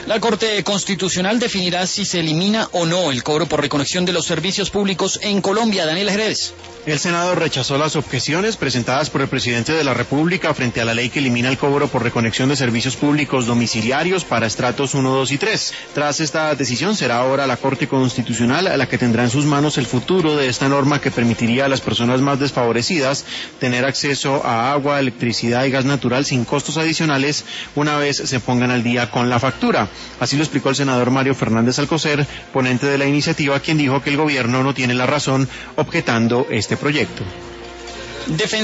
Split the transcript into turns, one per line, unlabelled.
La Corte Constitucional definirá si se elimina o no el cobro por reconexión de los servicios públicos en Colombia. Daniel Jerez.
El Senado rechazó las objeciones presentadas por el presidente de la República frente a la ley que elimina el cobro por reconexión de servicios públicos domiciliarios para estratos 1, 2 y 3. Tras esta decisión, será ahora la Corte Constitucional la que tendrá en sus manos el futuro de esta norma que permitiría a las personas más desfavorecidas tener acceso a agua, electricidad y gas natural sin costos adicionales una vez se pongan al día con la factura. Así lo explicó el senador Mario Fernández Alcocer, ponente de la iniciativa, quien dijo que el gobierno no tiene la razón objetando este proyecto.